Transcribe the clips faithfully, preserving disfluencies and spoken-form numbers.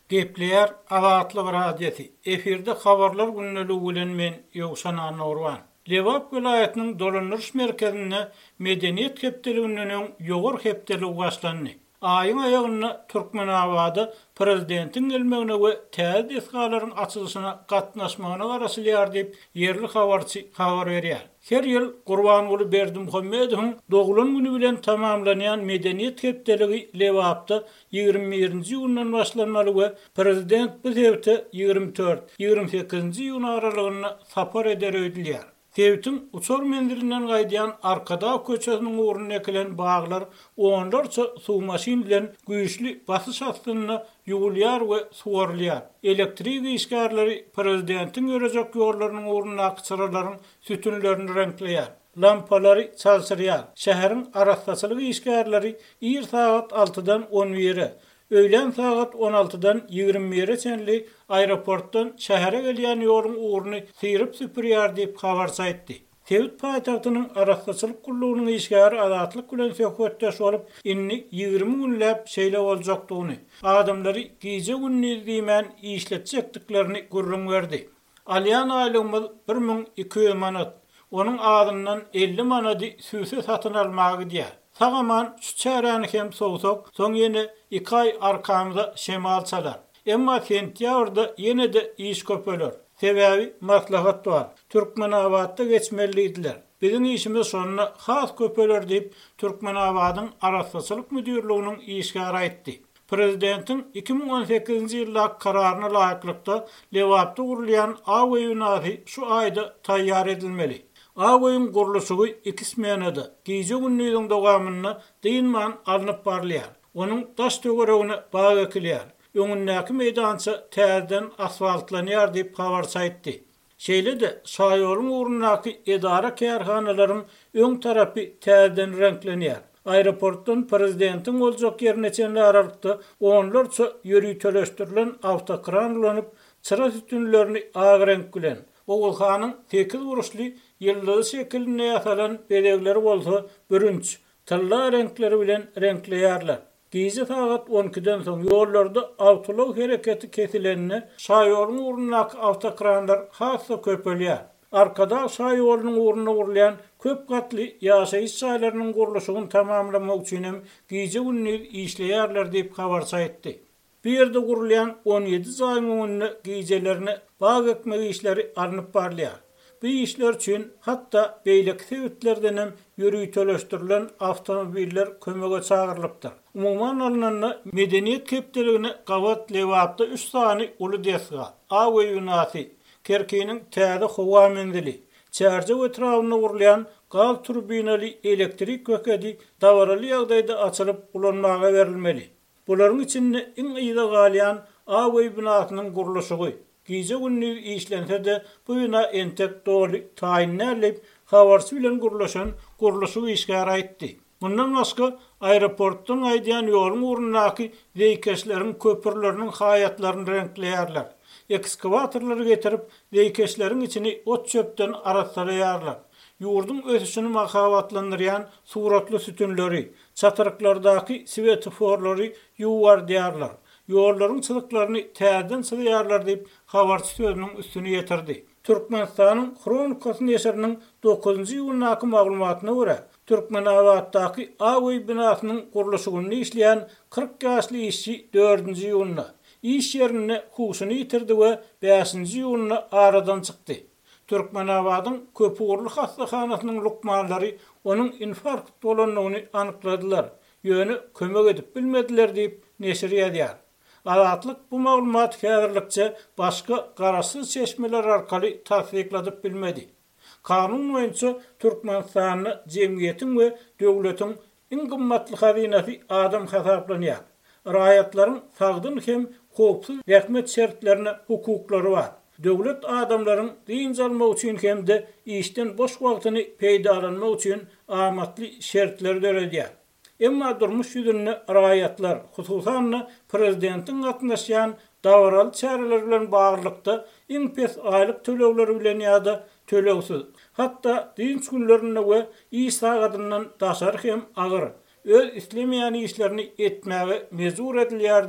Gepleyer Azatlyk radiosi. Efirde habarlar günneligi bilen men Ýowşan Anurwan. Lewap vilayatynyň Dolanyrş merkezinde medeniýet hepdeliginiň ýogary hepdeligi başlandy. Aýyň aýagyna Türkmenabady prezidentiň gelmegine we täze isgalaryň açylyşyna gatnaşmagyna garaşylýar diýip ýerli habarçy habar berýär. Her ýyl Gurbanyňly Berdimuhammedowyň dogulun güni bilen tamamlanýan medeniýet hepdeligi Lewapda ýygrimi birinji ýyldan başlanmaly we prezident bu sebäpde ýygrimi dört ýygrimi sekizinji ýyl aralygyna sapar eder öýdülýär. Tewtin uçor mendirinden gaýdýan arkada köçesiniň uğruna ekilen baglar onlarça suw maşin bilen güýçli basyş astyna ýugulýar we suwarylýar. Elektrik işgärleri prezidentiň görejek ýollarynyň uğruna akçyraryň sütünlerini renkleýär. Lampalary çalsyrýar. Şäheriň araççylyk işgärleri ýer saat altıdan on bire, öýlen saat on altıdan ýygrimi bire çenli aeroportdan şähere gelýän ýoluň uğruny syryp süpürýär diýip habar saýtdy. Tewit paýtagtynyň araççylyk gullugynyň işgäri azatlyk bilen söhbetdeş bolup, inni ýygrimi günläp şeýle boljakdygyny, adamlary gize günni diýmän işletjekdiklerini gurrun berdi. Alyan aýlygymyz bir miň iki ýüz manat, onuň adyndan elli manady süýse satyn almagy diýär. Sagaman şu çäräni hem soňsok, soň ýene iki aý arkamyza şemal çalar. Emma sentýabrda ýene de iş köpeler. Sebäbi maslahat bar. Türkmenabadda geçmelidiler. Bizim işimiz sonuna has köpeler diýip Türkmenabadyň araççylyk müdürliginiň işgäri aýtdy. Prezidentin iki bin on sekizinji ýylda kararyna laýyklykda Lewapda gurulýan Awe ýunasy şu aýda taýýar edilmeli. Aweýyň gurulşy iki smenada gize günniň dowamyna diýilmän alınıp barlýar. Onuň daş töweregine baý ekilýär. Öňündäki meýdança täzeden asfaltlanýar diýip habar saýtdy. Şeýle de şaýoryň uğrunaky edara kärhanalaryň öň tarapy täzeden renklenýär. Aeroportdan prezidentiň boljak ýerine çenli aralykda onlarça ýöri töleşdirilen awtokran ulanyp çıra sütünlerini agy renk bilen Oğulhanyň sekiz buruşly ýyldyzy şekiline ýasalan bedegleri bolsa bürünç, tylla renkleri bilen renkleýärler. Gize saat on ikiden soň ýollarda awtolaw hereketi kesilenine şaýoryň uğrunaky awtokranlar hassa köpelýär. Arkada şaýoryň uğruna gurulýan köp gatly ýaşaýyş şaýlarynyň gurulşygyny tamamlamak üçin hem gize günni işleýärler diýip habar saýtdy. Bir ýerde gurulýan on ýedi zaýmyny gizelerini bag ekmegi işleri alınıp barlýar. Bu işler üçin hatda beýleki sebäplerden hem ýöri töleşdirilen awtomobiller kömege çağırlypdyr. Umuman alynanda medeniýet hepdeligine gawat Lewapda üç sany uly desga, Awe ýunasy, Kerkiniň täze howa mendili, çärje etrawyna gurulýan gal turbinaly elektrik kökedi dawaraly ýagdaýda açylyp ulanmaga berilmeli. Bularyň içinde iň ýyda galýan Awe binasynyň gurulşy gize günni işlense de bu bina entek doli taýinlärlip habarçy bilen gurulşan gurulşy işgäri aýtdy. Bundan başga aeroportdan aýdýan ýoluň uğrunaky weýkeşleriň köpürleriniň haýatlaryny renkleýärler. Ekskavatorlary getirip weýkeşleriň içini ot çöpden araşdyrýarlar. Ýurdun ösüşini makavatlandyrýan suratly sütünleri, çatyryklardaky svetoforlary ýuwar diýarlar. Ýollaryň çylyklaryny täzeden çylyarlar diýip habarçy sözüniň üstüne ýetirdi. Türkmenistanyň Kronikasy eseriniň dokuzunji ýylynaky maglumatyna görä, Türkmenabaddaky Awe binasynyň gurulşygyny işleýän kırk ýaşly işçi dördünji ýylyna iş ýerine huşuny ýitirdi we beşinji ýylyna aradan çykdy. Türkmenabadyň köp uğurly hastahanasynyň lukmanlary onuň infarkt bolanyny anykladylar. Ýöne kömek edip bilmediler diýip neşir ýazýar. Azatlyk bu maglumat häzirlikçe başga garaşsyz çeşmeler arkaly tasdikladyp bilmedi. Kanun boýunça Türkmenistanyň jemgyýetiň we döwletiň iň gymmatly hazinasy adam hesaplanýar. Raýatlaryň sagdyn hem howpsuz rahmet şertlerine hukuklary bar. Döwlet adamlaryň diň almak üçin hem de işden boş wagtyny peýdalanmak üçin amatly şertler döredýär. Emma durmuş ýüzünde raýatlar, hususan prezidentiň gatnaşýan dawraly çäreler bilen baglykda iň pes aýlyk төлewleri bilen ýa-da төлewsiz. Hatda dinç günlerinde we iş sagatyndan daşar hem agyr öz islemeýän işlerini etmäge mezur edilýär diýip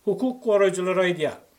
hukuk goraýjylary aýdýar.